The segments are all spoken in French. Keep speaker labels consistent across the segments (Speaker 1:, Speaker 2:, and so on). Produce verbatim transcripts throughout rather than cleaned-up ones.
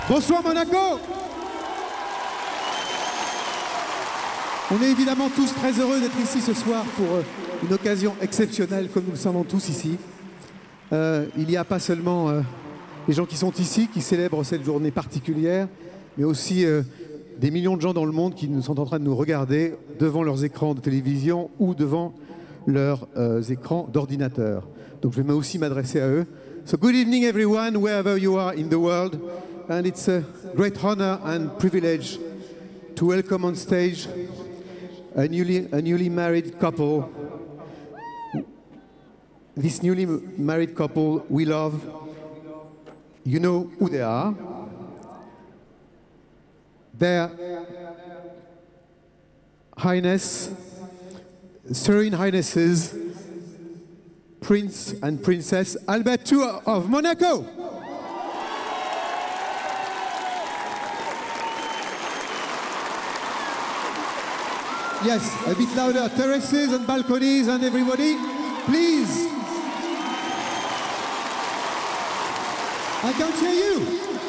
Speaker 1: Bonsoir Monaco. On est évidemment tous très heureux d'être ici ce soir pour euh, une occasion exceptionnelle, comme nous le savons tous ici. Euh, il n'y a pas seulement euh, les gens qui sont ici, qui célèbrent cette journée particulière, mais aussi euh, des millions de gens dans le monde qui sont en train de nous regarder devant leurs écrans de télévision ou devant leurs euh, écrans d'ordinateur. Donc je vais aussi m'adresser à eux. So good evening everyone, wherever you are in the world. And it's a great honor and privilege to welcome on stage a newly, a newly married couple. This newly married couple we love. You know who they are. Their Highness, Serene Highnesses, Prince and Princess Albert the Second of Monaco. Yes, a bit louder. Terraces and balconies and everybody, please. I can't hear you.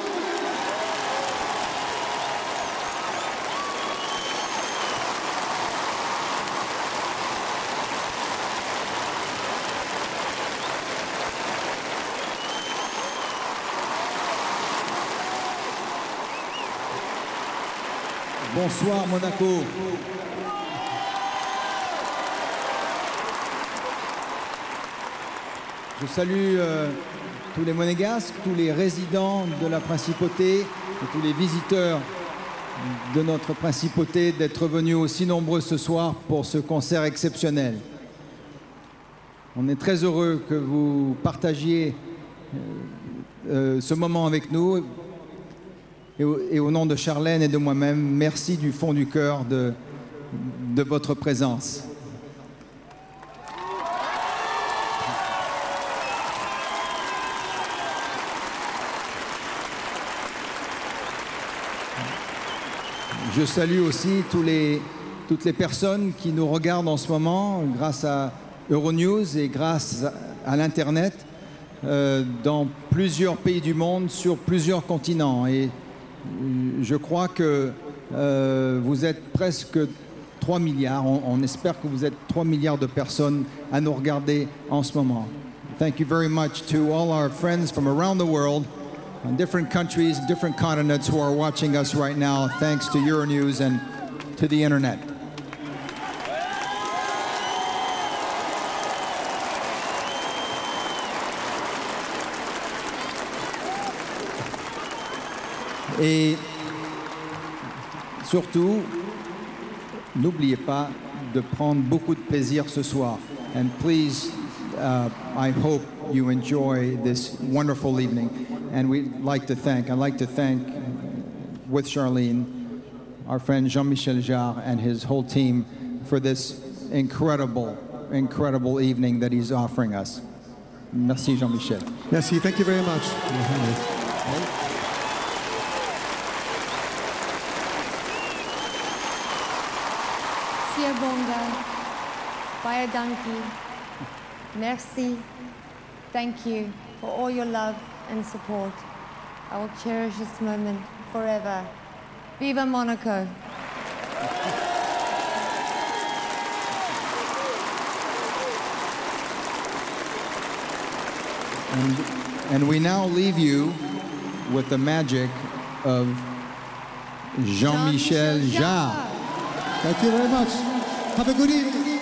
Speaker 2: Bonsoir Monaco. Je salue euh, tous les Monégasques, tous les résidents de la Principauté et tous les visiteurs de notre Principauté d'être venus aussi nombreux ce soir pour ce concert exceptionnel. On est très heureux que vous partagiez euh, euh, ce moment avec nous. Et au, et au nom de Charlène et de moi-même, merci du fond du cœur de, de votre présence. Je salue aussi tous les, toutes les personnes qui nous regardent en ce moment grâce à Euronews et grâce à l'Internet euh, dans plusieurs pays du monde, sur plusieurs continents. Et je crois que euh, vous êtes presque trois milliards. On, on espère que vous êtes trois milliards de personnes à nous regarder en ce moment. Thank you very much to all our friends from around the world, in different countries, different continents who are watching us right now, thanks to Euronews and to the internet. Et surtout, n'oubliez pas de prendre beaucoup de plaisir ce soir. And please, uh, I hope you enjoy this wonderful evening. And we'd like to thank, I'd like to thank, with Charlene, our friend Jean-Michel Jarre and his whole team for this incredible, incredible evening that he's offering us. Merci, Jean-Michel.
Speaker 1: Merci, thank you very much.
Speaker 3: Siyabonga, Bayadanki, merci, thank you for all your love and support. I will cherish this moment forever. Viva Monaco!
Speaker 2: And, and we now leave you with the magic of Jean-Michel Jarre.
Speaker 1: Thank you very much. Have a good evening.